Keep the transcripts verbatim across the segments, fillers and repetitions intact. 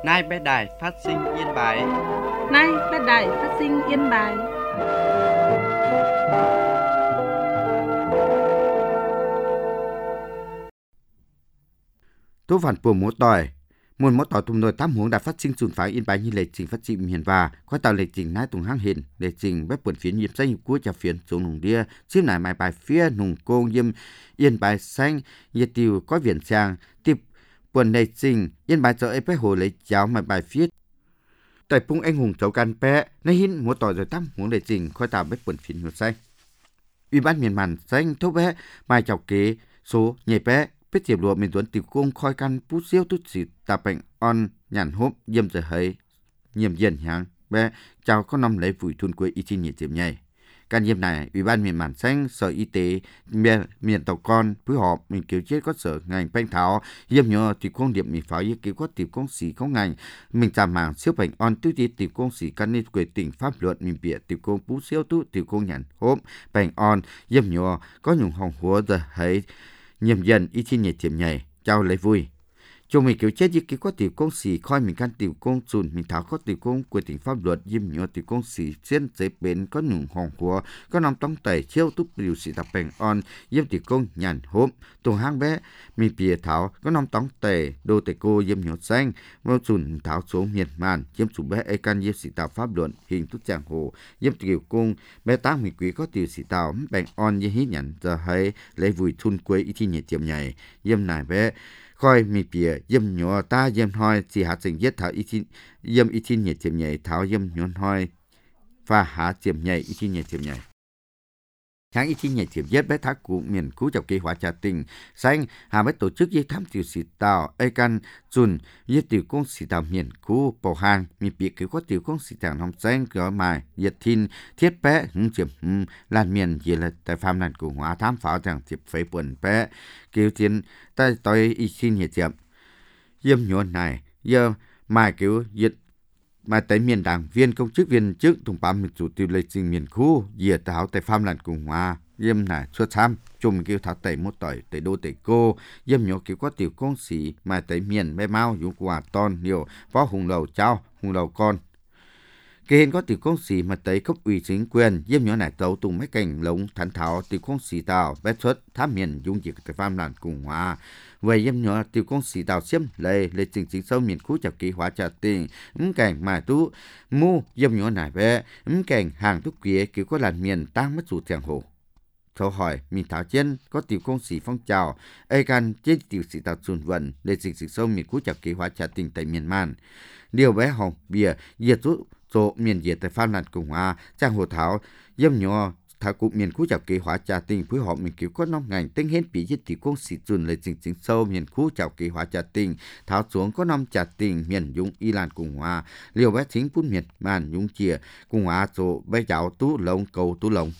Nay bé đài phát sinh Yên Bái. Nay bé đài phát sinh Yên Bái. Tú phản bùa múa tỏi. Muôn múa tỏi tùm nồi tám huống đã phát sinh sùn phái Yên Bái như lệ trình phát trình hiền và khoai tạo lệ trình nái tùng hang hiền lệ trình bếp quần phiến nhịp xanh của trà phiến xuống nùng đia chiếc nải mai bài phía nùng cô yêm Yên Bái xanh nhiệt tiêu có viền trang tiếp quần lệ trình Yên Bái cho ấy bé hồ lấy cháo mai bài phía tại pung anh hùng cháu can bé nay hin múa tỏi rồi tám huống lệ trình khoai tạo bếp quần phiến nhịp xanh Ủy ban miền màn xanh thốt bé mai chào kế số nhảy bé biết tiệp lụa miền tuấn tiểu cung khoi căn pú siêu tút xịt tà bệnh on nhàn hốp diêm giờ thấy nhiệm dần hàng bé chào có năm lấy vùi thun quê y chi nhiệt tiệm nhảy can diêm này ủy ban miền màn xanh sở y tế miền miền tàu con phối hợp mình cứu chết có sở ngành banh tháo diêm nhờ tiểu cung điểm mình pháo y cứu có tiểu cung sĩ có ngành mình chạm mảng siêu bệnh on tiêu đi tiểu cung sĩ can nên quê tỉnh pháp luật mình bịa tiểu cung pú siêu tút tiểu cung nhàn hốp bệnh on diêm nhờ có nhung hồng húa giờ thấy nhiệm dần y chi nhiệt tiệm nhảy chào lấy vui chúng mình kiểu chết như cái có tiểu công sĩ coi mình can tiểu công chùn mình tháo có tiểu công của tỉnh pháp luật diêm nhớ tiểu công sĩ xuyên chế bến có nhung hòn của có nằm trong tẩy chiêu túc điều sĩ tập bèn on diêm tiểu công nhàn hốp tuồng hang bé mình bìa tháo có nằm trong tẩy đô tẩy cô diêm nhớ xanh vô chùn tháo xuống miền màn diêm chủ bé ai can diêm sĩ tập pháp luật hình túc giang hồ diêm tiểu công bé tác mình quý có tiểu sĩ tập bèn on như hít nhận giờ hay lấy vui thun quê y chi nhiệt tiệm nhảy diêm này bé coi mi bìa yếm nhỏ ta yếm hoi chỉ hạt sinh yết thảo y chín yếm y chín nhiệt tiệm nhảy thảo yếm nhon hoi và hạt tiệm nhảy y chín nhiệt tiệm nhảy tháng y chín nhiệt tiệm yết bé thác cụ miền cú chọc kế hóa trà tình xanh hà bé tổ chức yết thăm tiểu sĩ tàu ai can chun yết tiểu công sĩ tàu miền cú bầu hàng mi bìa cứ có tiểu công sĩ tàu nòng xanh cửa mài yết thiên thiết bé hứng chiếm lan miền gì là tại phạm nạn của hóa tham pháo rằng tiệp phế buồn bé kêu tiền tại tôi y xin nhiệt tiệm yếm nhon này giờ mai kiểu yết mà tại miền đảng viên công chức viên chức thùng bám miền chủ tiêu lịch trình miền khu dìa tháo tại phạm nạn cùng hòa yếm này xuất tham chung kêu tháo tại một tỏi tại đô tại cô yếm nhỏ kiểu có tiểu công sĩ mà tại miền bé mau dùng quà ton nhiều phó hùng đầu cháu hùng đầu con cái hiện có tiểu công sĩ mà tới cấp ủy chính quyền yếm nhỏ này tàu tùng mấy cảnh lống thắn tháo tiểu công sĩ tàu bé xuất thám miền dùng việc tại phạm nạn cùng hòa về yếm nhỏ tiểu công sĩ tàu xiêm lệ lệ trình chính sâu miền khu chọc ký hóa trà tình ấm cảnh mà tú mu yếm nhỏ này bé ấm cảnh hàng thúc kia kiểu có làn miền tăng mất chủ thiàng hồ câu hỏi mình thảo trên có tiểu công sĩ phong trào ai can trên tiểu sĩ tàu chuẩn vận lệ trình chính sâu miền khu chọc ký hóa trà tình tại miền man điều bé hồng bìa diệt rút số miền diệt tại Phạm nạn Cộng hòa trang hồ thảo yếm nhỏ thảo cụ miền khu chào kế hóa trà tình phối hợp miền cứu có năm ngành tinh hết bị giết tiểu công sĩ chuẩn lời chính chính sâu miền khu chào kế hóa trà tình thảo xuống có năm trà tình miền dũng y lan Cộng hòa liều bé chính phun miền màn dũng chìa Cộng hòa số bé giáo tú lông cầu tú lông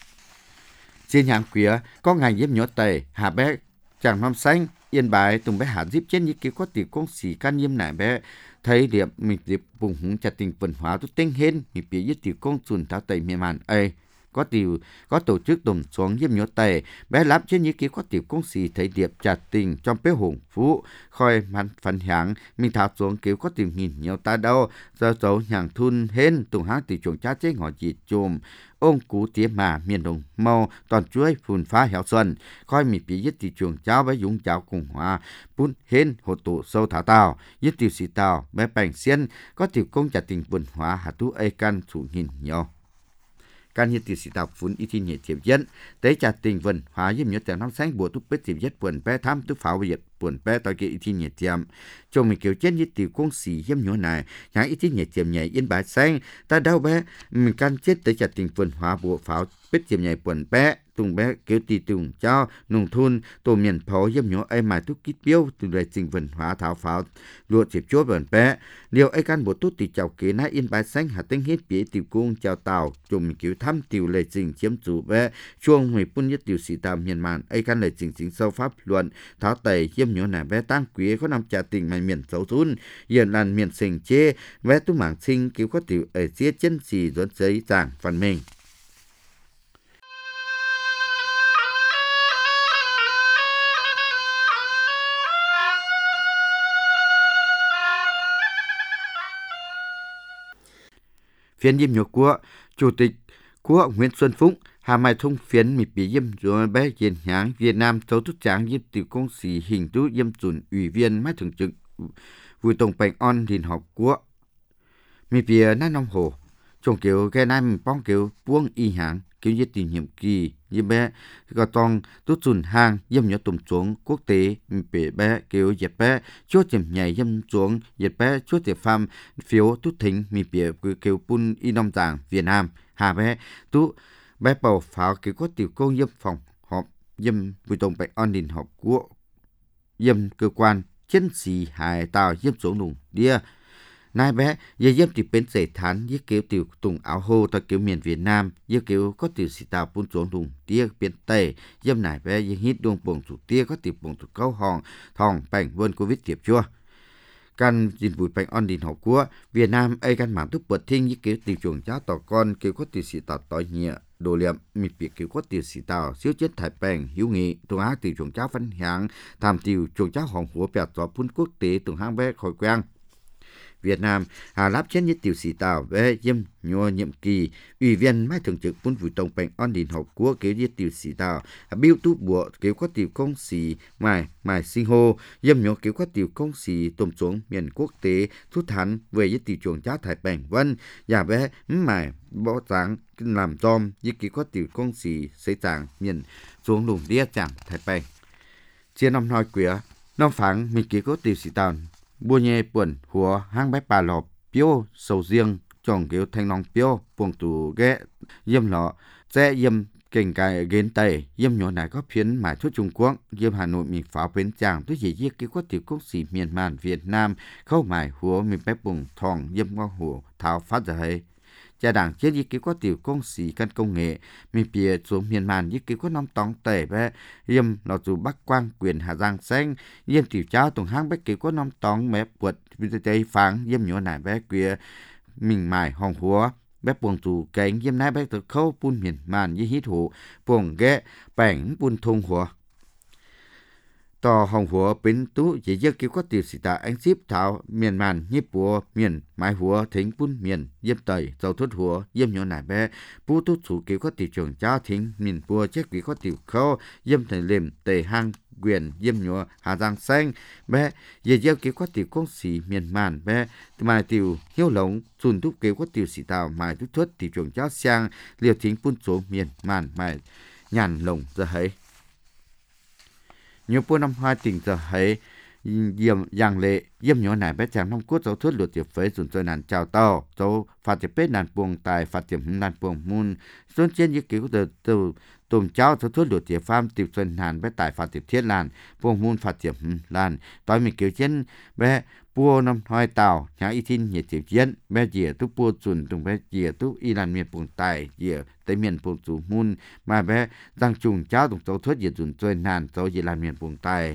trên hàng quía có ngành yếm nhỏ tẩy hạ bé chàng năm xanh Yên Bái tùng bé hạ díp trên như kiểu có tiểu công sĩ can yếm nải bé thấy điểm mình dịp vùng húng trà tình văn hóa tốt tinh hên mình biết nhất tiểu công chuẩn tháo tẩy miền màn ấy có tiểu có tổ chức đồng xuống yếm nhỏ tẩy bé lắm trên như kiểu có tiểu công sĩ thấy điệp trà tình trong bé hùng phú khoi màn phản hạng mình tháo xuống kiểu có tiểu nghìn nhiều ta đâu giờ dấu nhàng thun hên tùng háng tiểu chuồng cha chế ngõ dịt chùm ông cú tía mà miền đông mau toàn chuối phun phá hẻo xuân khoi mi bị giết thị trường cháo với dũng cháo cùng hòa bún hên hồ tụ sâu thả tàu giết tiểu sĩ tàu bé bành xiên có tiểu công trả tình văn hóa hạt tú ai can chủ nhìn nhau can như tiểu sĩ tàu phun y thiên nhẹ thiệp dân tế trả tình văn hóa yếm nhớ tiền năm sáng bùa túc bết thiệp dân buồn bé tham túc pháo việt buồn bé tỏi cái y thiên nhẹ thiệp cho mình kiểu chết như tiểu công sĩ yếm nhớ này nhãn y thiên nhẹ thiệp nhẹ Yên Bái xanh ta đâu bé mình can chết tế trả tình văn hóa bùa pháo bết thiệp nhẹ buồn bé tùng bé kiểu tì tùng cho nông thôn tổ miền phó yếm nhớ ai mà túc kít biêu từ đời trình văn hóa tháo pháo lụa chịp chúa buồn bé điều ai can bộ túc tì chào kế na Yên Bái xanh hạt tinh hết bía tiểu cung chào tàu chùm kiểu thăm tiểu lệ trình chiếm chủ bé chuông hồi phun nhất tiểu sĩ tàu miền màn ai can lệ trình chính sâu pháp luận tháo tẩy yếm nhớ nà bé tăng quý có nằm trả tình mà miền xấu thun hiện làn miền sình chê bé tu mảng sinh kiểu có tiểu ở chia chân xì dẫn giấy giảng phần mình phiên yếm nhớ của chủ tịch của Nguyễn Xuân Phúc hà mai thông phiến mì bị yếm rồi bé diện hãng Việt Nam châu thúc tráng yếm tiểu công sĩ hình tú yếm chuẩn ủy viên mai thường trực vui tổng bệnh on đình học của mì bìa nát nông hồ trong kiểu cái này mình bong kiểu buông y hãng kiểu như tình nhiệm kỳ như bé có tông tốt chuẩn hàng dâm nhớ tùm xuống quốc tế bị bé kiểu dẹp bé chúa chìm nhảy dâm xuống dẹp bé chúa tiệp pham phiếu tốt thính mi bìa kiểu pun y nông giảng Việt Nam hà bé tú bé bầu pháo kiểu có tiểu công dâm phòng họp dâm vui tổng bệnh on đình họp của dâm cơ quan chiến sĩ hải tàu dâm xuống nùng đĩa nai bé giờ dâm thì bên giải thán với kiểu tiểu tùng áo hô tại kiểu miền Việt Nam với kiểu có tiểu sĩ tàu buôn xuống nùng đĩa bên tây dâm nai bé với hít đuông bồng thủ tia có tiểu bồng thủ câu hòn thòng bành vươn covid tiệp chua căn dịch vụ bệnh on đình học của Việt Nam ai căn mảng thức bật thiên với kiểu tiểu chuồng cháu tỏ con kiểu có tiểu sĩ tàu tỏi nhẹ đồ liệm mịt biệt kiểu có tiểu sĩ tàu siêu chết thái bành hiếu nghị tung á tiểu chuồng cháu phân hạng tham tiểu chuồng cháu hòn húa bẹt gió phun quốc tế tung hang bé khỏi quen Việt Nam hà láp chết như tiểu sĩ tàu về dâm nhua nhiệm kỳ ủy viên mai thường trực quân vụ tổng bệnh on đình học của kiểu như tiểu sĩ tàu biêu tú bùa kiểu có tiểu công sĩ mài mài sinh hô dâm nhua kiểu có tiểu công sĩ tôm xuống miền quốc tế thút thắn về với tiểu chuồng cháu thái bành vân và bé mài bỏ trắng làm tôm như kiểu có tiểu công sĩ xây tràng miền xuống lùng đĩa chẳng thái bành chia năm nói queer năm phẳng mình kiểu có tiểu sĩ tàu bùa nhẹ buồn hùa hang bé bà lọp piêu sầu riêng trồng kiểu thanh long piêu buông tủ ghé yếm lọ sẽ yếm kênh cài gến tây yếm nhỏ này có phiến mãi thuốc Trung Quốc yếm Hà Nội mình pháo bến chàng tôi chỉ giết cái quát tiểu quốc sĩ miền man Việt Nam khâu mãi hùa mình bé bùng thòng yếm ngõ hùa tháo phát ra hay gia đảng chết với cái có tiểu công sĩ căn công nghệ mình bìa xuống miền man với cái có năm tóng tể bé yếm là dù bắc quang quyền Hà Giang xanh yếm tiểu cháu tổng hang bé cái có năm tóng mẹ bột tây phẳng yếm nhỏ này bé queer mình mải hòn húa bé buông tù cánh yếm nái bé từ khâu pun miền man với hít hụ buông ghé bảnh pun thùng húa tò hồng hùa bến tú chỉ giấc kêu có tiểu sĩ tạ anh ship thảo miền màn nhếp bùa miền mái hùa thính bún miền yếm tẩy dầu thuốc hùa yếm nhỏ nải bé bú tú chủ kêu có tiểu trường cháu thính miền bùa chết quỷ có tiểu khâu yếm thầy liềm tề hang quyền yếm nhỏ Hà Giang xanh bé giờ giấc kêu có tiểu công sĩ miền màn bé mài tiểu hiếu lống dùn thúc kêu có tiểu sĩ tào mài thúc thuất tiểu trường cháu sang liều thính bún số miền màn mài nhàn lồng giờ ấy nhiều năm hai tỉnh giờ thấy diệm giang lệ diệm nhỏ này bé chàng năm cốt dấu thuyết luật tiệp phế dùng chơi nàn chào tàu dấu phạt tiệp bế nàn buông tài phạt tiệp nàn buông môn xuân trên như kiểu từ từ tùm cháu dấu thuyết luật tiệp pham tiệp xuân nàn bé tài phạt tiệp thiết làn buông môn phạt tiệp làn tối mình kiểu trên bé bua năm hai tàu nhà y tin nhiệt tiệp chiến bé dìa tu bua chuẩn tùng bé dìa tu y làn miền buông tài dìa tới miền buông chủ môn mà bé giang trùng cháu tùng dấu thuyết dìa dùng chơi nàn dấu dìa làn miền buông tài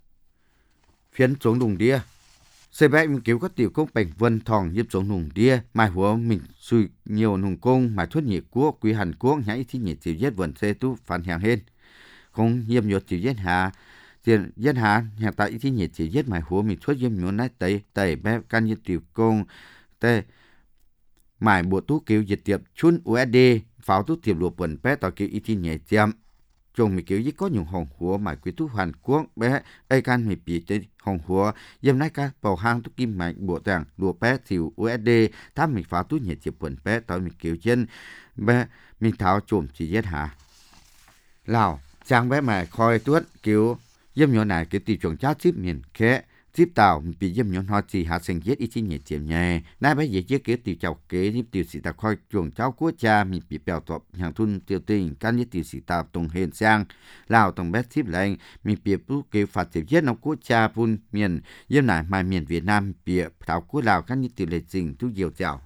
phiến xuống đùng đĩa xe bé mình cứu các tiểu công bệnh vân thòng giúp xuống đùng đĩa mai hùa mình suy nhiều nùng công mà thuốc nhiệt quốc quý Hàn Quốc nhảy thi nhiệt tiểu giết vần xe tu phản hàng hết không nhiễm nhột tiểu giết hạ tiền giết hạ hiện tại thi nhiệt tiểu giết mai hùa mình thuốc nhiễm nhột nát tẩy tẩy bé can nhiệt tiểu công tê mài bộ tú cứu diệt tiệp chun u ét đê pháo tú tiệp lụa vần bé tàu cứu y thi nhiệt chậm chồng mình kiểu gì có những hồng hùa mà quý tú Hàn Quốc bé ai can mình bị tới hồng hùa dâm nái ca bầu hang tú kim mạnh bộ tàng lụa bé tiểu u ét đê tháp mình phá tú nhiệt chụp quần bé tao mình kiểu chân bé mình tháo chùm chỉ giết hạ lào trang bé mà khoi tuốt kiểu dâm nhỏ này kiểu tỷ chuẩn chát chip miền khé tiếp tàu bị dâm nhọn hoa chỉ hạ sinh giết ít chi nhiệt chiếm nhẹ nãy bây giờ chiếc kế tiểu chào kế giúp tiểu sĩ ta khoi chuồng cháu của cha mình bị bèo tọp hàng thun tiêu tình can như tiểu sĩ ta tùng hền sang lào tùng bé tiếp lệnh mình bị bú kế phạt tiểu giết nó của cha pun miền dâm này mai miền Việt Nam bị thảo của lào can như tiểu lệ trình tu diều chào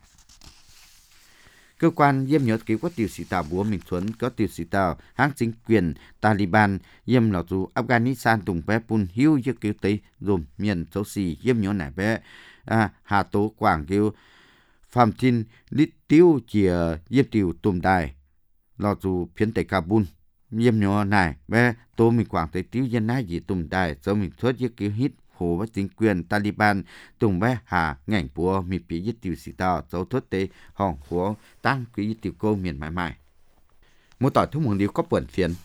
cơ quan diêm nhớ cứu có tiểu sĩ tàu búa mình xuân có tiểu sĩ tàu hãng chính quyền Taliban diêm là dù Afghanistan tùng bé pun hiu như cứu tây dùm miền châu xì diêm nhớ này bé à, hà tố quảng cứu phạm thiên lít tiêu chìa diêm tiểu tùm đài là dù phiến tây Kabul diêm nhớ này bé tô mình quảng tây tiêu dân nái gì tùm đài cho mình thoát như cứu hít hồ với chính quyền Taliban tùng bé hà ngành bùa mi bị giết tiêu sĩ tao dấu thốt tế hòn của tăng quý giết tiêu cô miền mãi mãi. Một tỏi thuốc mong điều có buồn phiền.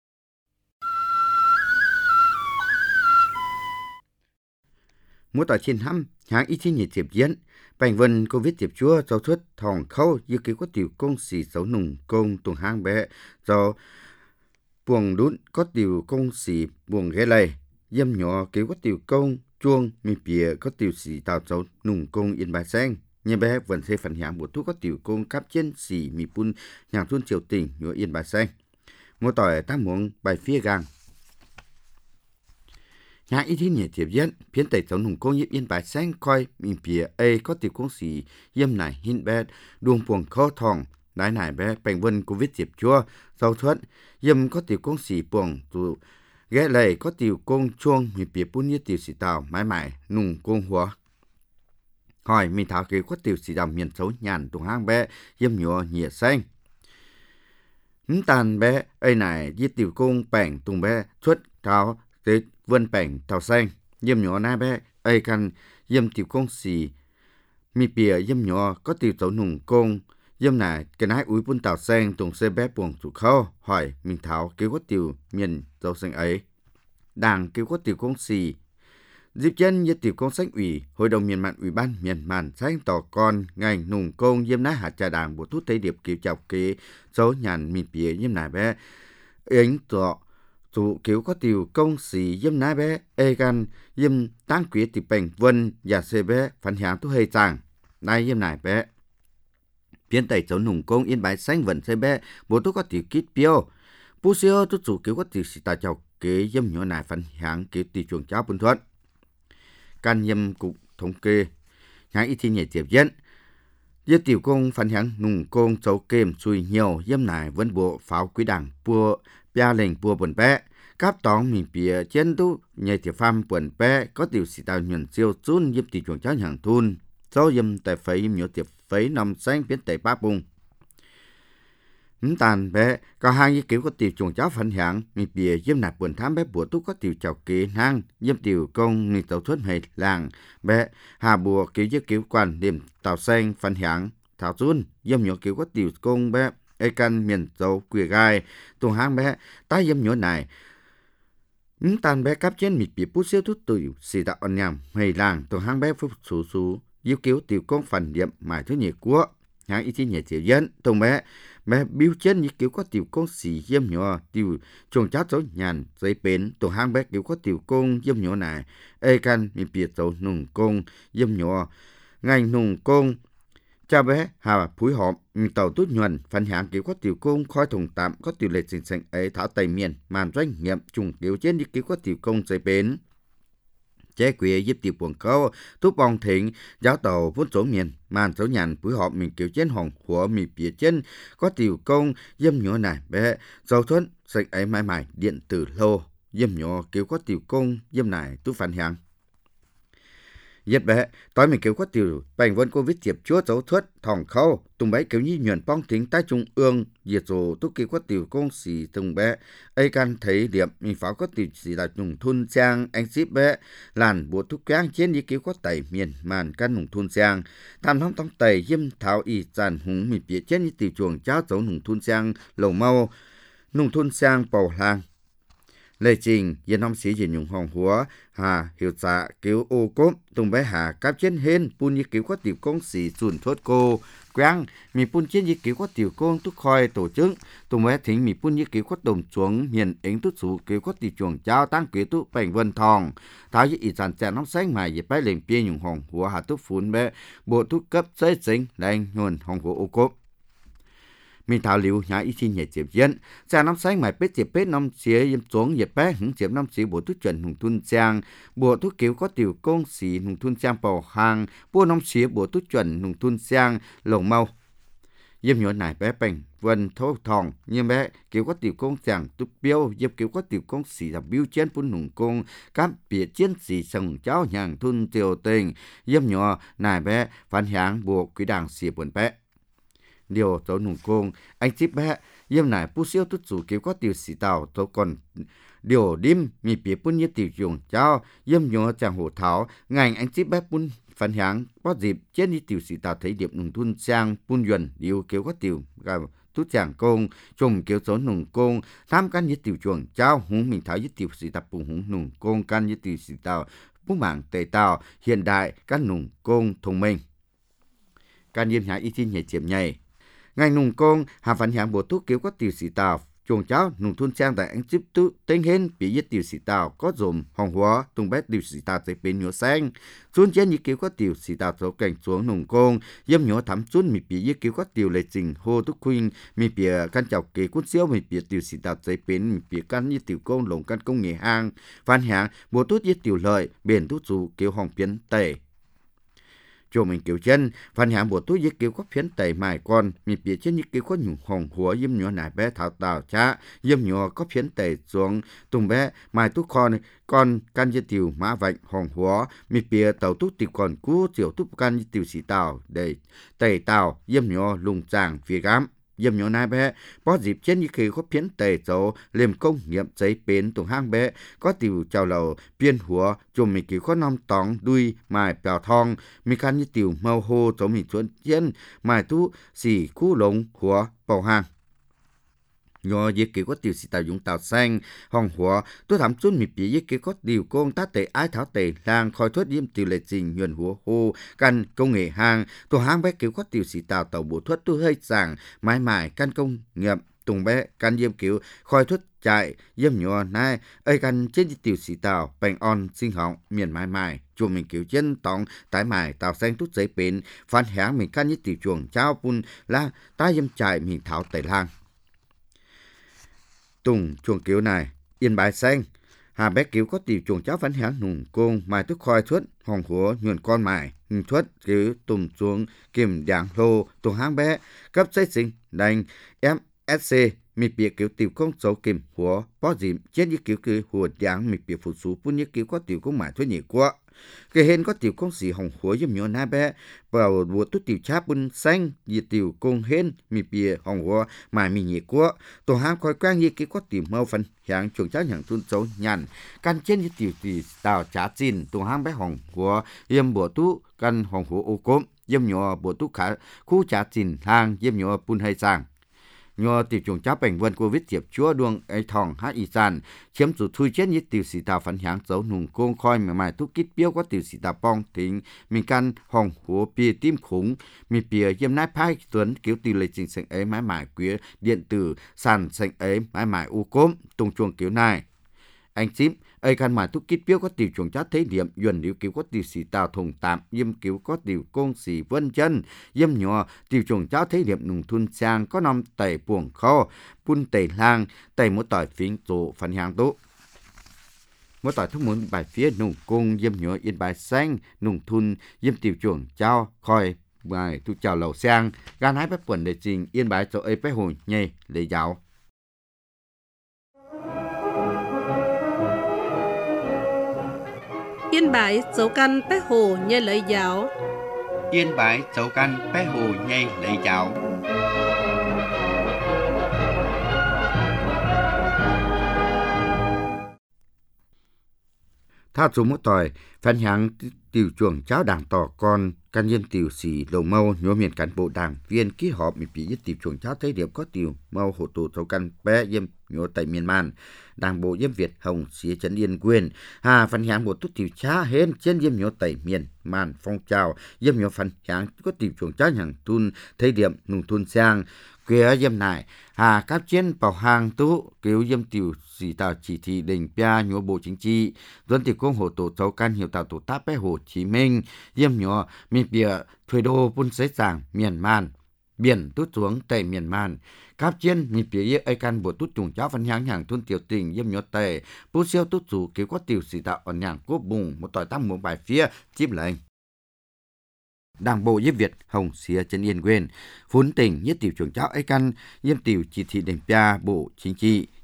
Một tỏi trên hăm hàng ít chi nhiệt tiệp diễn. Bành vân Covid tiệp chúa dấu thốt thòng khâu như ký có tiểu công xì xấu nùng công tùng hang bé do buồng đút có tiểu công xì buồng ghé lầy. Dâm nhỏ ký có tiểu công chuông mi bìa có tiểu xì tàu xấu nùng công yên bài xanh. Nhân bé vẫn sẽ phản hạng một thuốc có tiểu công cáp trên xì mi pun nhàng thun triều tỉnh nhỏ yên bài xanh. Một tỏi tác muỗng bài phía gang. Nhà ý thiên nhiệt tiệp diễn, phiến tẩy cháu nùng công nhiếp yên bài xanh coi mình bìa ấy có tiểu công sĩ dâm này hình bé đuông buồng khó thòng đái nải bé bành vân Covid tiệp chua sau thuận dâm có tiểu công sĩ buồng tụ ghé lầy có tiểu công chuông mình bìa bún như tiểu sĩ tàu mãi mãi nùng công hóa. Hỏi mình thảo kế có tiểu sĩ tàu miền xấu nhàn tùng hang bé dâm nhỏ nhiệt xanh. Nắm tàn bé ấy này giết tiểu công bảnh tùng bé xuất thảo tế vân bảnh thảo xanh dâm nhỏ na bé ấy căn dâm tiểu công xì mi bìa dâm nhỏ có tiểu tấu nùng công dâm này cái nái úi bún tảo xanh tùng xe bé buồng chủ khâu hỏi mình thảo kêu có tiểu miền dấu xanh ấy đảng kêu có tiểu công xì dịp chân như tiểu công sách ủy hội đồng miền mạn ủy ban miền mạn sáng tỏ con ngành nùng công dâm nái hạt trà đảng bộ thút tây điệp kiểu chọc kế số nhàn mi bìa dâm này bé ánh tọ tụ kiểu có tiểu công sĩ dâm nái bé ê gan dâm tăng quý tiểu bành vân và xe bé phản hạng tu hơi chàng nay dâm này bé phiên tẩy cháu nùng công yên bái xanh vẫn xe bé bộ tu có tiểu kít piêu bố siêu tu chủ kiểu có tiểu sĩ tà chào kế dâm nhỏ này phản hạng kiểu tiểu chuồng cháu bún thuận can dâm cục thống kê hãng y thi nhảy tiệp dân dâm tiểu công phản hạng nùng công cháu kềm xùi nhiều dâm này vẫn bộ pháo quý đảng bùa bia lệnh bùa bẩn bé cáp tòng mình bìa trên tu nhảy tiểu pham bẩn bé có tiểu sĩ tàu nhuận siêu chun dâm tiểu chuồng cháu hàng thun số dâm tại phải dâm nhỏ tiệp phấy nằm xanh biến tẩy ba bùng tàn bé có hai như kiểu có tiểu chuồng cháu phản hạng mình bìa dâm nạp buồn thám bé bùa tu có tiểu chào kế hang dâm tiểu công người tàu thuất hệ làng bé hà bùa kiểu như kiểu quan điểm tàu xanh phản hạng thảo chun dâm nhỏ kiểu có tiểu công bé ê căn miền dầu quỷ gai tuồng hang bé tái dâm nhỏ này những tàn bé cáp trên mịt bị bút siêu thút tùy xì đạo ẩn nhằm hay làng tuồng hang bé phúc xú xú yêu kiếu tiểu công phản điểm mãi thứ nhẹ của hang ý chí nhẹ tiểu dân tuồng bé bé biêu trên như kiểu có tiểu công xì dâm nhỏ tiểu chuồng cháo dấu nhàn giấy bến tuồng hang bé kiểu có tiểu công dâm nhỏ này ê căn mịt bị dầu nùng công dâm nhỏ ngành nùng công cha bé hà phúi họp tàu tốt nhuần phần hạng kiểu có tiểu công khói thùng tạm có tiểu lệ sinh sinh ấy thảo tây miền màn doanh nghiệm trùng kiểu trên như kiểu có tiểu công dây bến chế quỷ giúp tiểu buồn câu thuốc bong thịnh giáo tàu vốn số miền màn số nhàn phúi họp mình kiểu trên hòn của mình phía trên có tiểu công dâm nhỏ này bé dầu thuấn sinh ấy mãi mãi điện tử lô dâm nhỏ kiểu có tiểu công dâm này tu phần hạng Giết bé, tối mình kiểu có tiểu bành vân Covid tiệp chúa dấu thuất thòng khâu, tùng bấy kiểu như nhuận bong tính tai trung ương, diệt rồi tu kiểu có tiểu công sĩ tùng bé, ấy can thấy điểm mình pháo có tiểu sĩ là nùng thun sang anh ship bé, làn bộ thuốc quang trên như kiểu có tẩy miền màn can nùng thun sang, tham thông tông tẩy diêm thảo y giàn hùng mình phía trên như tiểu chuồng cháu dấu nùng thun sang lầu mau, nùng thun sang bầu lang. Lê Trình, dân năm sĩ diện dùng hồng húa, hà, hiểu dạ, kiểu ô cốp, tùng bé hà, cáp trên hên, bún như kiểu có tiểu công sĩ xuân thốt cô, quang, mì bún trên như kiểu có tiểu công túc khoi tổ chức, tùng bé thính mì bún như kiểu có đồng xuống, miền ánh túc sủ kiểu có tiểu chuồng trao tăng kiểu túc bành vân thòng, tháo như ý dàn chả nóng xanh mà dịp bái lệnh bia dùng hồng húa hà túc phún bé, bộ túc cấp xây sinh, đành nhuần hồng húa ô cốp. Mình thảo liu nhà y xin nhảy chiếm dân, xa năm sáng mày bết chiếm bết năm xía yếm xuống dịp bé hứng chiếm năm xía bộ thuốc chuẩn hùng thun sang, bộ thuốc kiểu có tiểu công xí hùng thun sang bầu hàng, bộ năm xía bộ thuốc chuẩn hùng thun sang lồng mau. Yếm nhỏ này bé bành vân thô thòng, nhưng bé kiểu có tiểu công sang túc biêu, yếm kiểu có tiểu công xí là biêu chén phun hùng công, các bịa chiến xí sông cháu nhàng thun tiểu tình, yếm nhỏ này bé phản hạng bộ quý đảng xí buồn bé. Điều cháu nùng công, anh ship bé, yếm nải pu siêu tu chủ kiểu có tiểu sĩ tàu tổ còn điều đêm mi bia bún như tiểu dùng cháu yếm nhỏ chàng hồ thảo ngành anh chip bé bún phản hạng có dịp trên đi tiểu sĩ tàu thấy điệp nông thôn sang bún dần điều kiểu có tiểu gặp tu chàng công trồng kiểu số nông công tham căn như tiểu chuồng cháu hùng mình tháo như tiểu sĩ tập bùng hùng nông công căn như tiểu sĩ tàu bút mạng tề tàu hiện đại các nông công thông minh can yếm nhã y tin nhảy chiếm nhảy ngành nông công hà phản hạng bộ thuốc kiểu có tiểu sĩ tàu chuồng cháu nông thôn sang tại anh chip tu tên hên bị giết tiểu sĩ tàu có dùm hồng hóa tung bét tiểu sĩ tàu tới bên nhỏ xanh xuống trên như kiểu có tiểu sĩ tàu số cảnh xuống nông công yếm nhỏ thắm xuống mi bị giết kiểu có tiểu lệ trình hô thúc khuyên mi bị căn chào kế cút xíu mi bị tiểu sĩ tàu tới bên mi bị căn như tiểu công lồng căn công nghệ hang phản hạng bộ thuốc giết tiểu lợi bền thuốc dù kiểu hồng biến tệ cho mình kiểu chân phản hạng bộ túi giết kiểu có phiến tẩy mài con mi bịa trên như kiểu có nhung hồng húa yếm nhỏ nải bé thảo tàu cha yếm nhỏ có phiến tẩy xuống tung bé mài tú con con can như tiểu mã vạnh hồng húa mi bịa tàu tú tiểu còn cú tiểu tú can như tiểu sĩ tàu để tẩy tàu yếm nhỏ lùng chàng phía gám yếm nhỏ nải bé có dịp trên như kiểu có phiến tẩy dấu liềm công nghiệm giấy bến tùng hang bé có tiểu chào lầu biên húa cho mình kiểu có nom tóng đuôi mài bèo thong mi can như tiểu màu hô cho mình chuẩn chiến mài tú xì cú lồng húa bầu hang nhỏ dễ kiểu có tiểu sĩ tàu dùng tàu xanh hồng húa tôi thắm chút mi bịa dễ kiểu có tiểu công tá tệ ái tháo tệ lang khói thuốc yếm tiểu lệ trình nhuận húa hô căn công nghệ hang tổ hang bé kiểu có tiểu sĩ tàu tàu bộ thuốc tôi hơi giảng mãi mãi căn công nghiệm tùng bé căn yếm kiểu khói thuốc chạy yếm nhỏ này ấy căn trên tiểu sĩ tàu bành on sinh họng miền mãi mãi chuồng mình kiểu chân tòng tái mài tàu xanh tút giấy bến phán háng mình căn như tiểu chuồng trao bún là ta yếm chạy mình tháo tẩy lang tùng chuồng kiểu này yên bái xanh hà bé kiểu có tiểu chuồng cháu phán háng nùng công mài tức khói thuốc hồng húa nhuận con mài hình thuốc kiểu tùng chuồng kiểm đảng lô tùng háng bé cấp giấy sinh đành em ét xê mi bịa kiểu tiểu công số kiểm húa bó dìm chết như kiểu cứ hùa đảng mi bịa phụ số bún như kiểu có tiểu công mài thuốc nhị quá cái hên có tiểu công sĩ hồng húa giống nhỏ na bé vào bộ tốt tiểu cháp bún xanh như tiểu công hên mi bịa hồng húa mài mi nhị quá tổ hang coi quang như kiểu có tiểu mâu phần hạng chuồng cháu nhàng tuân xấu nhàn căn trên như tiểu tiểu tàu trả chín tổ hang bé hồng húa yếm bộ tú căn hồng húa ô cốm yếm nhỏ bộ tú khá khu trả chín hàng yếm nhỏ bún hay sang nhỏ tiểu chuồng cháu bệnh vân covid tiệp chúa đuông ấy thòng hát y san chiếm chủ thui chết như tiểu sĩ tàu phản hạng dấu nùng công khoi mà mài tu kít biếu có tiểu sĩ tàu bong tính mình căn hồng húa bia tim khủng mình bia yếm nái phai tuấn kiểu tiểu lệ trình sành ấy mãi mãi quý điện tử sàn sành ấy mãi mãi u cốm tung chuồng kiểu này anh chím ấy căn mài tu kít biếu có tiểu chuồng cháu thấy điểm yuan liu kiểu có tiểu sĩ tàu thùng tạm yếm kiểu có tiểu công sĩ vân chân yếm nhỏ tiểu chuồng cháu thấy điểm nùng thun sang có năm tẩy buồng kho bún tẩy lang tẩy một tỏi phiến tổ phản hạng tốt một tỏi thức muốn bài phía nùng cung yếm nhỏ yên bài xanh nùng thun yếm tiểu chuồng cháu khoi bài tu chào lầu sang gan hái bếp quần để trình yên bài cho ấy bé hồi nhây để giáo Yên bái dấu căn bé hồ như lấy giáo. Yên bái dấu căn bé hồ nhây lấy giáo. tha chú một tỏi phản hạng tiểu chuồng cháu đảng tỏ con can nhân tiểu sĩ lầu mâu nhớ miền cán bộ đảng viên ký họp mình bị tiểu chuồng cháu thấy điểm có tiểu mâu hộ tụ thấu căn bé yếm nhớ tại miền man đảng bộ yếm Việt Hồng xía trấn Yên quyền hà phản hạng một chút tiểu cha hên trên yếm nhớ tại miền man phong trào yếm nhớ phản hạng có tiểu chuồng cháu hàng thun thấy điểm nung thun sang kia yếm này hà các chiến bảo hàng tú cứu yếm tiểu sĩ tàu chỉ thị đình pia nhớ bộ chính trị dân tiểu công hộ tổ thấu căn hiệu tạo tổ tác bé Hồ Chí Minh yếm nhỏ mi bìa thuê đô bún giấy giảng miền man biển tút xuống tây miền man các chiến mi bìa ấy căn bộ tút trùng cháu văn hạng hàng thôn tiểu tình yếm nhỏ tây bút siêu tút chủ cứu có tiểu sĩ tạo ẩn nhàng cố bùng một tỏi tăng một bài phía chip lệnh đảng bộ yếm Việt Hồng xía trấn Yên quyền phún tỉnh nhất tiểu trưởng cháu ấy căn yếm tiểu chỉ thị đình pia bộ chính trị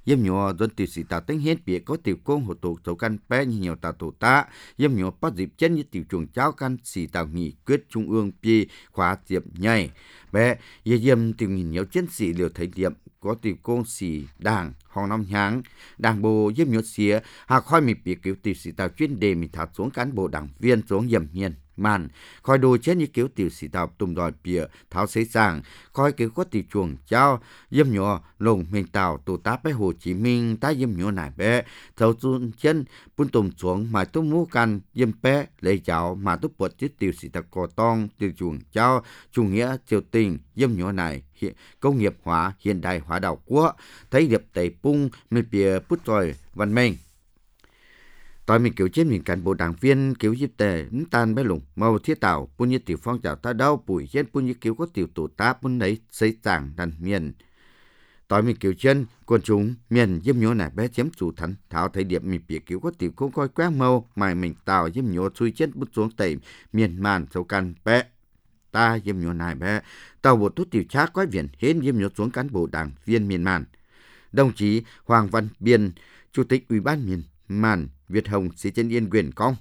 yếm nhỏ dân tiểu sĩ tạo tính hiến bịa có tiểu công hộ tổ dấu căn bé như nhiều tạo tổ ta yếm nhỏ bắt dịp chân như tiểu chuồng cháu căn sĩ tạo nghị quyết trung ương pi khóa diệp nhảy bé yếm yếm tiểu nghìn nhiều chiến sĩ liều thấy điểm có tiểu công sĩ đảng hòng năm nháng đảng bộ yếm nhỏ xía hạ khói mì bịa kiểu tiểu sĩ tạo chuyên đề mì thả xuống cán bộ đảng viên xuống yếm hiền màn khói đồ chết như kiểu tiểu sĩ tạo tùng đòi bịa tháo xế sàng khói kiểu có tiểu chuồng cháu yếm nhỏ lồng mình tạo tổ tá bé Hồ Chí Minh ta yếm nhỏ nải bé thấu chun chân bún tùng xuống mà tôi mua căn yếm bé lấy cháu mà tôi bật chiếc tiểu sĩ tạo cò tong tiểu chuồng cháu chủ nghĩa triều tình yếm nhỏ này hiện công nghiệp hóa hiện đại hóa đảo quốc thấy điệp tẩy bung mình bìa bút rồi văn minh tôi mình kiểu trên mình cán bộ đảng viên kiểu dịp tề tan bé lùng màu thiết tạo bún như tiểu phong chảo ta đau bùi trên bún như kiểu có tiểu tổ tá bún đấy xây chẳng đàn miền tôi mình kiểu chân quân chúng miền yếm nhố này bé chém chủ thắn tháo thấy điểm mình bịa kiểu có tiểu không coi quét màu mà mình tạo yếm nhố chui chết bút xuống tẩy miền màn sâu căn bé ta yếm nhố này bé tàu bộ tốt tiểu trác quái viện hến yếm nhố xuống cán bộ đảng viên miền màn đồng chí Hoàng Văn Biên chủ tịch ủy ban miền màn Việt Hồng sĩ chân yên quyền công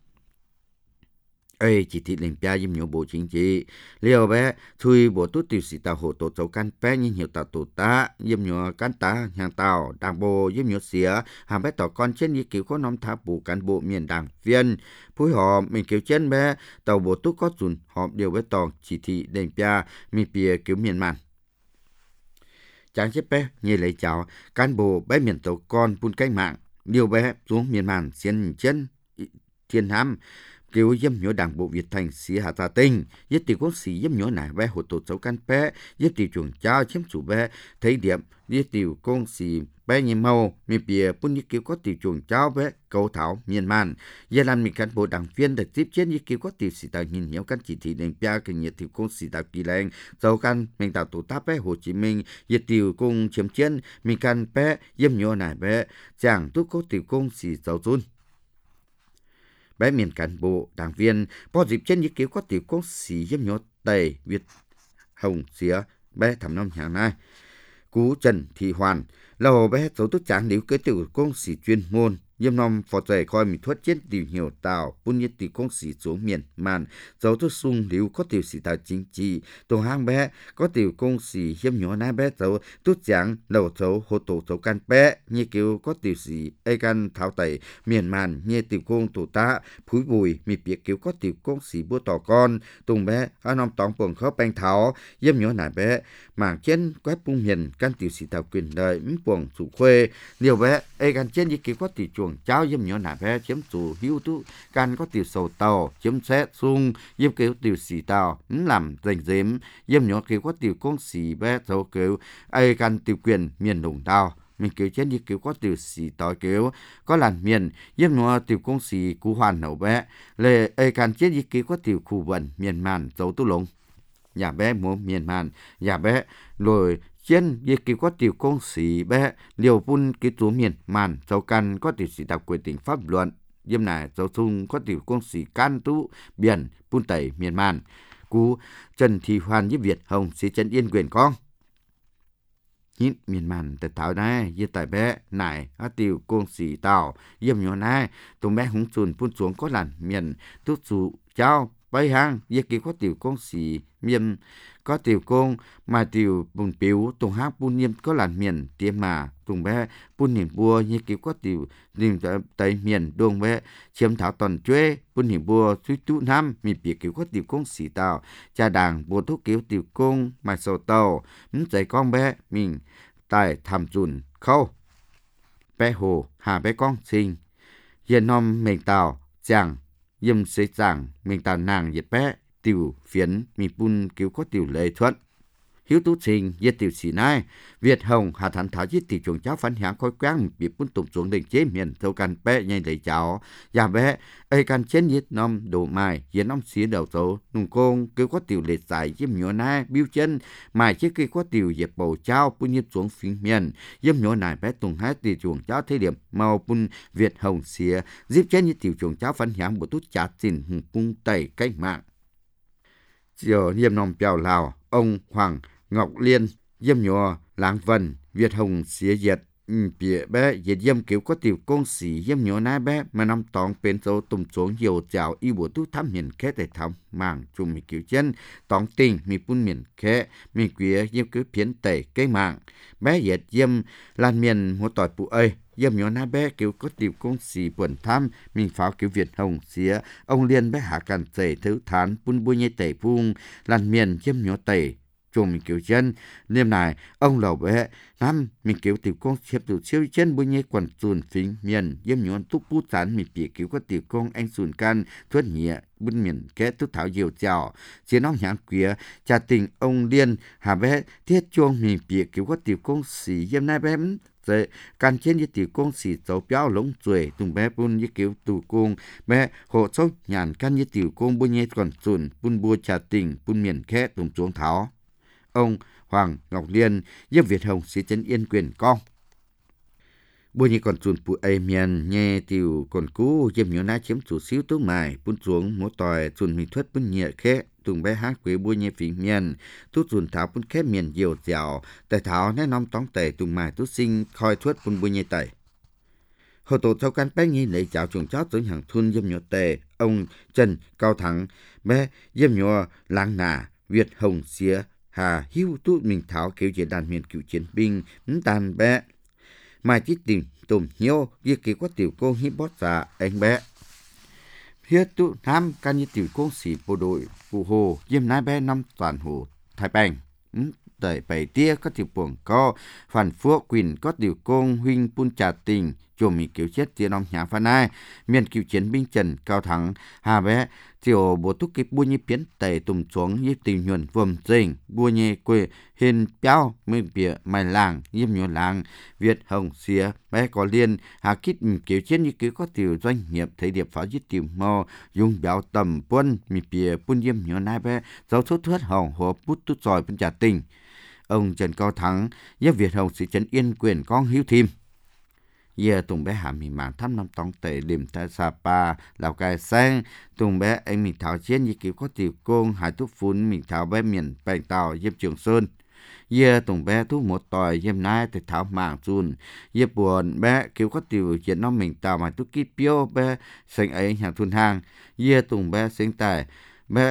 ê chỉ thị lệnh bia yếm nhố bộ chính trị liều bé thui bộ tốt tiểu sĩ tạo hộ tổ dấu căn bé như nhiều tạo tổ ta yếm nhố căn ta hàng tàu đảng bộ yếm nhố xía hàng bé tỏ con trên như kiểu có nóm tháp bù cán bộ miền đảng viên phối họ mình kiểu chân bé tàu bộ tốt có dùn họp điều bé tỏ chỉ thị lệnh bia mình bìa kiểu miền màn chẳng chết bé như lấy cháu cán bộ bé miền tàu con buôn cách mạng điều bé xuống miền màn xiên chân thiên ham kêu yếm nhố đảng bộ Việt Thành xí hạ ta tinh yết tiểu quốc sĩ yếm nhố nải bé hộ tổ dấu căn bé yết tiểu chuồng cháu chiếm chủ bé thấy điểm yết tiểu công sĩ bé như màu mi bìa bún như kiểu có tiểu chuồng cháu bé cầu thảo miền màn giờ làm mình cán bộ đảng viên được tiếp trên như kiểu có tiểu sĩ tạo nhìn nhiều căn chỉ thị đền bia kinh nhiệt tiểu công sĩ tạo kỳ lệnh dấu căn mình tạo tổ tác bé Hồ Chí Minh yết tiểu công chiếm chiến mình căn bé yếm nhố nải bé chẳng tốt có tiểu công sĩ dấu run bé miền cán bộ đảng viên bỏ dịp trên như kiểu có tiểu công sĩ yếm nhố tây Việt Hồng xía bé thẩm nông hàng nay cú Trần Thị Hoàn lầu bé dấu tức tráng nếu cái tiểu công sĩ chuyên môn yếm nom phò dày coi mình thoát chết tiểu nhiều tàu bún như tiểu công sĩ xuống miền màn dấu tức sung nếu có tiểu sĩ tạo chính trị tổ hang bé có tiểu công sĩ yếm nhố nai bé dấu tức tráng lầu dấu hộ tổ dấu căn bé như kiểu có tiểu sĩ ai căn tháo tẩy miền màn như tiểu công tổ ta phúi bùi mi biết kiểu có tiểu công sĩ búa tỏ con tùng bé ở nom tòng buồng khớp banh tháo yếm nhố nai bé mảng trên quét bung hiền căn tiểu sĩ tạo quyền đời buồng chủ khuê nhiều bé ai căn trên như kiểu có tiểu chuồng cháu yếm nhố nải bé chiếm chủ hữu tu căn có tiểu sầu tàu chiếm xét sung yếm kiểu tiểu sĩ tàu làm dành dếm yếm nhố kiểu có tiểu công sĩ bé dấu kiểu ai căn tiểu quyền miền đồng tàu mình kiểu trên như kiểu có tiểu sĩ tàu kiểu có làn miền yếm nhố tiểu công sĩ cú hoàn nấu bé lệ ai căn trên như kiểu có tiểu khu vận miền màn dấu tu lồng nhà bé mua miền màn nhà bé rồi trên việc kỳ có tiểu công sĩ bé liều bun cái số miền màn dấu căn có tiểu sĩ đặc quyền tỉnh pháp luận yếm này dấu sung có tiểu công sĩ can tu biển bun tẩy miền màn cú Trần Thị Hoàn với Việt Hồng sĩ chân yên quyền con nhít miền màn từ thảo này như tại bé nải ở tiểu công sĩ tàu yếm nhỏ này tụi bé húng chuồn bun xuống có làn miền tút chủ cháu bay hang việc kỳ có tiểu công sĩ miền có tiểu công mà tiểu bùn piếu tùng hát bùn niêm có làn miền tiêm mà tùng bé bùn niềm bua như kiểu có tiểu niềm tây miền đông bé chiếm thảo toàn chuê bùn niềm bua suy tụ nam mi biệt kiểu có tiểu công sĩ tàu cha đảng bộ thuốc kiểu tiểu công mà sầu tàu muốn dạy con bé mình tại tham dùn khâu bé hồ hà bé con sinh hiện nom mình tàu chẳng yếm xây chẳng mình tàu nàng nhiệt bé tiểu phiến mi bun kiểu có tiểu lệ thuận hiếu tú trình yết tiểu sĩ nai Việt Hồng hà thản thảo yết tiểu chuồng cháu phản hạng khói quang bị bun tụng xuống đỉnh chế miền thâu can bé nhanh lấy cháu nhà bé ai can chén yết nom đồ mai yết nom xía đầu tấu nung công kiểu có tiểu lệ dài yếm nhỏ nai biêu chân mai chiếc kia có tiểu dẹp bầu cháu bun yết xuống phiến miền yếm nhỏ nai bé tùng hai tiểu chuồng cháu thế điểm màu bun Việt Hồng xía giúp chén yết tiểu chuồng cháu phản hạng bộ tút chát xin hùng bung tẩy cách mạng chiều yếm nom bèo Lào ông Hoàng Ngọc Liên yếm nhỏ Láng Vân Việt Hồng xía diệt bịa bé dễ dâm kiểu có tiểu công sĩ dâm nhỏ nái bé mà năm tòng bên dấu tùm xuống dầu chào y bộ tu thăm hiền khế để thăm mạng chung mi kiểu chân tòng tình mi bún miền khế mi quía dâm cứ phiến tẩy cây mạng bé dễ dâm lan miền một tỏi phụ ơi dâm nhỏ nái bé kiểu có tiểu công sĩ buồn thăm mình pháo kiểu Việt Hồng xía ông liên bé hạ càn tẩy thứ thán bún bùi nhây tẩy phung lan miền dâm nhỏ tẩy chung mình kiểu chân đêm này ông lầu bé năm mình kiểu tiểu công xếp từ siêu chân bùi nhây quần sùn phình miền dâm nhọn túc bút sán mình bịa kiểu có tiểu công anh sùn can thuất nhẹ bún miền kẽ túc thảo diều chào chiến ông nhãn quía cha tình ông liên hà bé thiết chuông mình bịa kiểu có tiểu công sĩ dâm nai bé rồi can trên như tiểu công sĩ dấu béo lống ruồi tung bé bún như kiểu tù công bé hộ sốc nhàn can như tiểu công bùi nhây quần sùn bún bùa cha tình bún miền kẽ tung xuống thảo ông Hoàng Ngọc Liên giúp Việt Hồng sĩ chân yên quyền con bùi như còn chuồn phụ ấy miền nghe tiểu còn cú dêm nhỏ ná chiếm chủ xíu tố mài bún xuống mỗi tỏi chuồn mình thoát bún nhẹ khẽ tùng bé hát quế bùi như phình miền tu chuồn thảo bún khẽ miền diều dẻo tại thảo nét nom tóng tẩy tùng mài tu sinh khoi thoát bún bùi như tẩy hồ tổ sau căn bé nghi lệ chảo chuồng chó tới hàng thun dêm nhỏ tề ông Trần Cao Thắng bé dêm nhỏ láng nà Việt Hồng xía hà hiu tu mình thảo kiểu diễn đàn miền cựu chiến binh tàn bé mai tít tìm tùm hiếu như kiểu có tiểu cô hít bót giả anh bé hiết tu nam can như tiểu cô sĩ bộ đội phụ hồ diêm nái bé năm toàn hồ thái bành đợi bảy tia có tiểu buồng co phản phước quỳnh có tiểu công huynh pun trà tình chùm mình kiểu chết tiền ông nhà phan ai miền cựu chiến binh Trần Cao Thắng hà bé tiểu bộ túc kịp bùa như biến tẩy tùm xuống như tình nhuận vườm dình bùa như quê hình béo miền bìa mài làng nhiêm nhuận làng Việt Hồng xía bé có liên hà kít kiểu chết như cứ có tiểu doanh nghiệp thấy điệp pháo giết tiểu mò dùng béo tầm quân miền bìa bùn nhiêm nhuận nai bé giáo số thuyết hỏng hồ bút tút giỏi bên trả tình ông Trần Cao Thắng giúp Việt Hồng sĩ trấn yên quyền con hiếu thìm giờ tùng bé hàm mình mạng thăm năm tông tệ điểm tại Sapa Lào Cai sang tùng bé anh mình thảo chiến như kiểu có tiểu công hải thuốc phun mình thảo bé miền Bành Tàu giúp Trường Sơn giờ tùng bé thuốc một tỏi giúp nái thì thảo mạng chun giờ buồn bé kiểu có tiểu chuyện nó mình tàu mà thuốc kít biếu bé sinh ấy hàng thun hàng giờ tùng bé sinh tài bé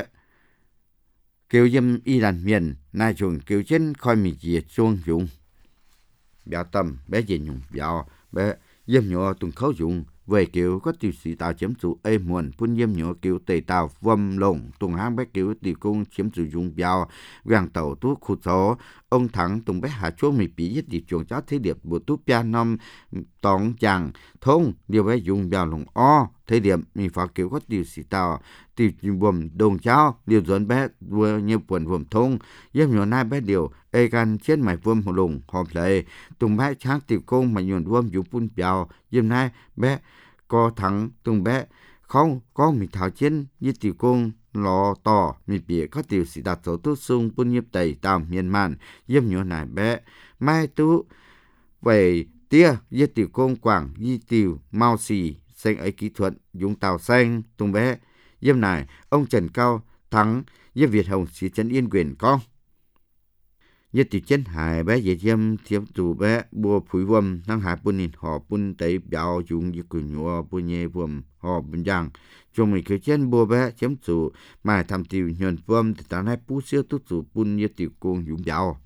kiểu dâm y đàn miền nai chuồng kiểu trên khoi mình diệt chuông dùng béo tâm bé gì nhung béo bé dâm nhỏ tùng khấu dụng về kiểu có tiêu sĩ tạo chiếm chủ ê muộn phun dâm nhỏ kiểu tề tàu vâm lồng tùng hang bé kiểu tiêu công chiếm chủ dụng béo vàng tàu tú khu số ông thắng tùng bé hạ chuông mì bí giết đi chuồng chó thế điệp bộ tú pia nom tòng chàng thông điều bé dùng béo lồng o thế điểm mình phải kiểu có tiêu sĩ tạo tiêu buồm đồng cháo điều dẫn bé vừa như buồn buồm thông dâm nhỏ nai bé điều ê gan chết mày vườm hồ lùng hòm lệ tùng bé sáng tiểu công mà nhuận vườm dụ phun béo dâm nai bé có thắng tùng bé không có mình thảo chiến như tiểu công lò tỏ mình bịa có tiểu sĩ đặt số tốt sung bún nhiếp tẩy tàu miền màn dâm nhỏ nai bé mai tú về tia như tiểu công quảng như tiểu mau xì xanh ấy kỹ thuật dùng tàu xanh tùng bé dâm này ông Trần Cao Thắng với Việt Hồng sĩ trấn yên quyền con như tiểu chân hải bé dễ dâm thiếm tù bé bùa phủi vâm năng hải bún nền họ bún tẩy béo dùng như cử nhua bún nhẹ vâm họ bún giang trong mình cứ chân bùa bé chiếm chủ mà tham tiểu nhuận vâm thì ta nói bú siêu tốt chủ bún như tiểu công dùng béo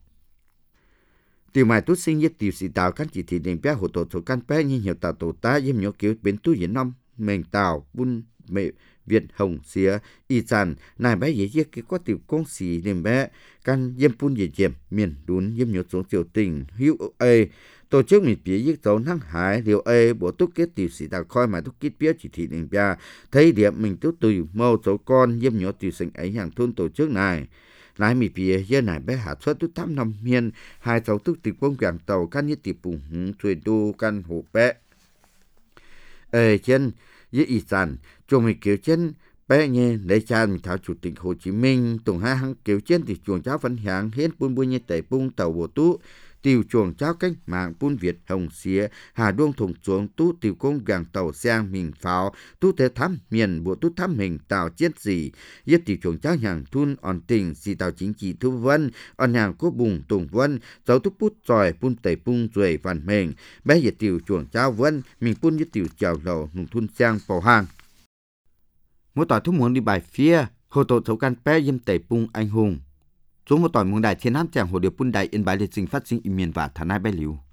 tiểu mài tốt sinh như tiểu sĩ tạo các chỉ thị định bé hộ tổ số căn bé như nhiều tạo tổ ta dâm nhỏ kiểu biến tu diễn năm mình tạo bún mẹ Việt Hồng xía y sản nài bé dễ dễ cái có tiểu công sĩ niềm bé căn dâm pun dễ dèm miền đún dâm nhớ xuống tiểu tình hữu ê tổ chức mình phía giết dấu năng hải điều ê bộ túc kết tiểu sĩ tạo khoi mà túc kết biết chỉ thị niềm bé thấy điểm mình túc tùy mâu dấu con dâm nhớ tiểu sinh ấy hàng thôn tổ chức này lại mình phía giờ này bé hạ xuất túc tám năm miền hai dấu túc tiểu công quảng tàu căn như tiểu bùng hứng thuê đô căn hộ bé ê chân với y sản chuồng mình kiểu chân bé nghe lấy cha mình thảo chủ tịch Hồ Chí Minh tùng hai hăng kiểu chân thì chuồng cháu vẫn hạng hết bún bún như tẩy bung tàu bộ tú tiểu chuồng trao cách mạng Pun Việt Hồng Xía, Hà Đuông Thùng Chuồng tu tiểu công gàng tàu sang mình pháo, tu thế thám miền bộ tu thám mình tạo chiết gì, yết tiểu chuồng trao hàng thun on tình xì tàu chính trị thu vân, on hàng quốc bùng tùng vân, dấu tu bút tròi Pun tẩy pung ruồi vằn mình, bé yết tiểu chuồng trao vân, mình Pun yết tiểu chào lầu nung thun sang bầu hàng. Mỗi tỏi thúc muốn đi bài phía, hồ tổ thấu can bé yêm tẩy pung anh hùng. Chúng một tỏi muốn đại thiên hám chàng hồ điều Pun đại in bài liệt trình phát sinh im miền và thả nai bé liu.